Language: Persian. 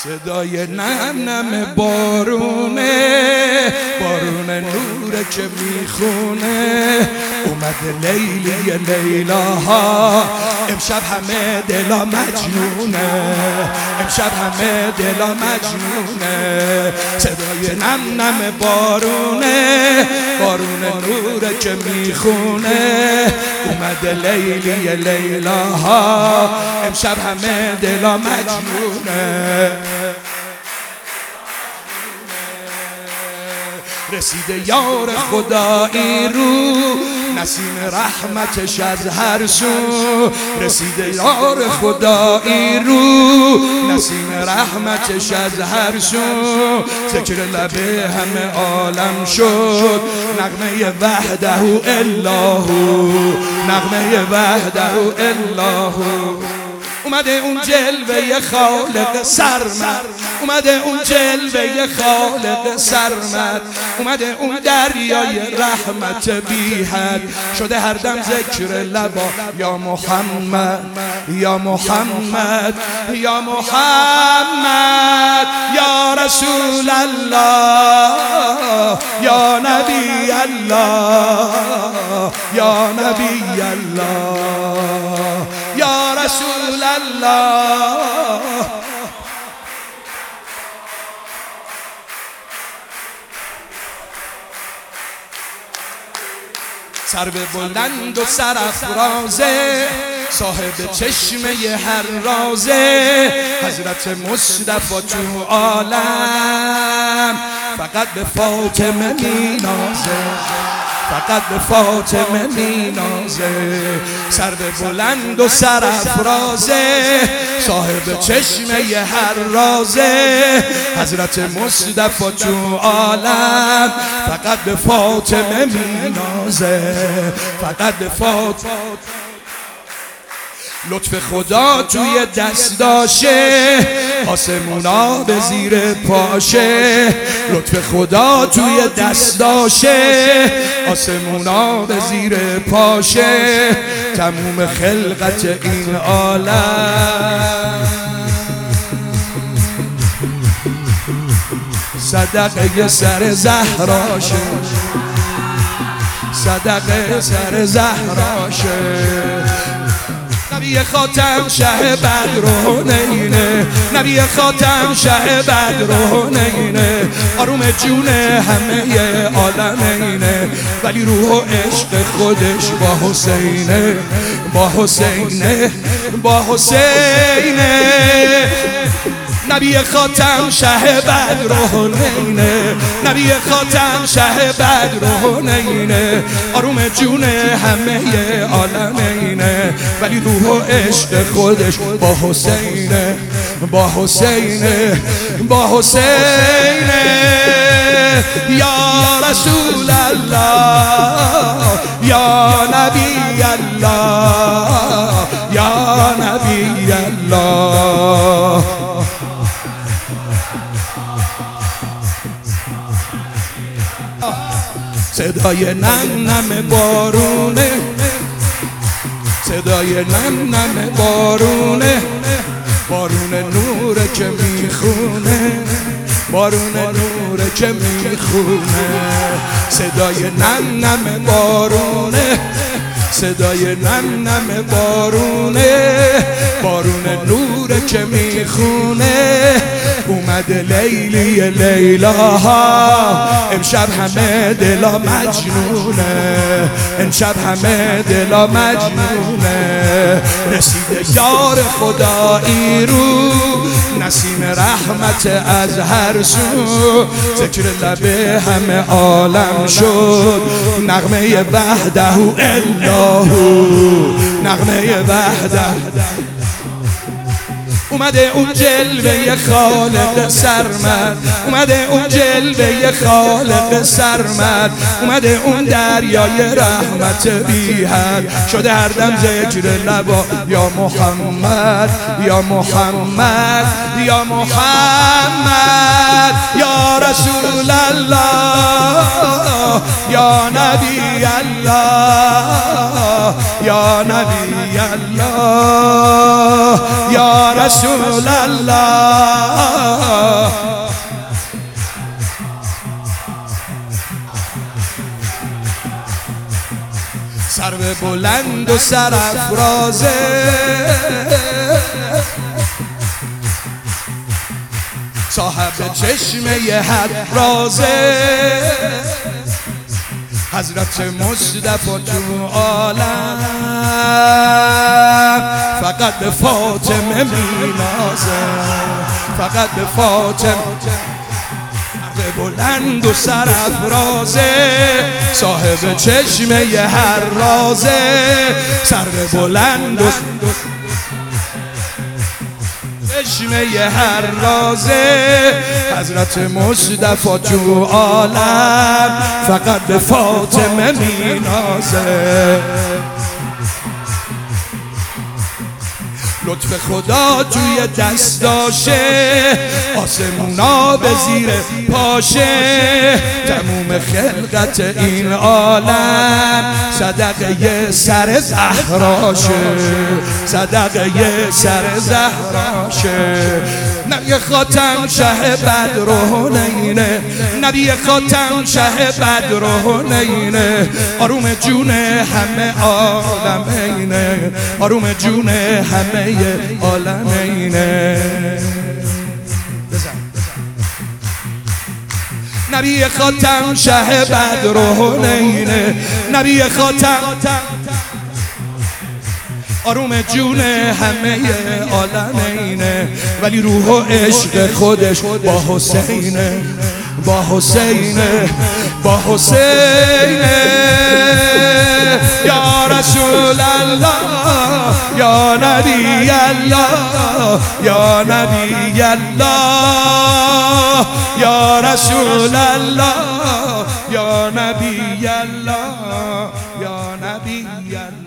صدای نم نم بارونه، بارون نوره که میخونه. اومد لیلی لیلاها، امشب همه دلا مجنونه، امشب همه دلا مجنونه. صدای نم نم بارونه، بارون نوره که میخونه. اومد لیلی لیلاها، امشب همه دلا مجنونه. رسیده یار خدایی رو، نسیم رحمتش از هر سو. رسیده یار خدایی رو، نسیم رحمتش از هر سو. ذکر لبه همه عالم شد، نغمه وحده الله، نغمه وحده الله. اومده اون جلوه خالق سرمد، اومده اون جلوه خالق سرمد. اومده اون دریای رحمت بی حد، شده هر دم ذکر لبا یا محمد یا محمد یا محمد یا رسول الله یا نبی الله یا نبی الله یا رسول الله. سر به بلند و سرافرازه، صاحب چشمه هر رازه. حضرت مصطفی تو عالم، فقط به فاطمه مینازه، فقط به فاطمه مینازه. سر به بلند و سرافرازه، صاحب چشمه هر رازه. حضرت مصطفی تو عالم، فقط به فاطمه مینازه، فقط به فاطمه. لطف خدا توی دست داشه، آسمونا به زیر پاشه. لطف خدا توی دست داشه، آسمونا به زیر پاشه. تموم خلقت این عالم صدقه سر زهراشه، صدقه سر زهراشه. نبی خاتم شه بدر و حنینه، نبی خاتم شه بدر و حنینه. آروم جون همه عالمینه، ولی روح و عشق خودش با حسینه، با حسینه، با حسینه. نبی خاتم شه بدر و حنینه، نبی خاتم شه بدر و حنینه. آروم جون همه عالمینه، ولی روح و عشق خودش با حسینه، با حسینه، با حسینه. یا رسول الله یا نبی الله یا نبی الله. صدای نم نم بارونه، صدای نم نم بارونه. بارون نوره که میخونه، بارون نوره که میخونه. صدای نم نم بارونه، صدای نم نم بارونه. بارون نوره که میخونه. اومد لیلی لیلاها، امشب همه دلا مجنونه، امشب همه دلا مجنونه. رسیده یار خدایی رو، نسیم رحمت از هر سو. ذکر لبه همه عالم شد، نغمه وحده الله، نغمه وحده. اومده اون جلوه خالق سرمد، اومده اون جلوه خالق سرمد. اومده اون دریای رحمت بی حد، شده هر دم ذکر لبا یا محمد یا محمد یا محمد یا رسول الله یا نبی الله یا نبی الله یا رسول الله بلند و سرافرازه صاحب چشمه هر رازه حضرت مصطفی تو عالم فقط به فاطمه مینازه فقط به فاطمه بلند و سرافرازه صاحب چشمه هر رازه سر بلند و چشمه هر رازه حضرت مصطفی تو عالم فقط به فاطمه مینازه لطف خدا توی دستاشه آسمونا به زیر پاشه تموم خلقت این عالم صدقه سر زهراشه صدقه سر زهراشه نبی خاتم شه بدر و حنینه نبی خاتم شه بدر و حنینه آروم جون همه عالمینه آروم جون همه عالمینه نبی خاتم شه بدر و حنینه نبی خاتم آروم جون همه عالمینه ولی روح و عشق خودش با حسینه با حسینه با حسینه یا رسول الله یا نبی الله یا نبی الله یا رسول الله یا نبی الله یا نبی الله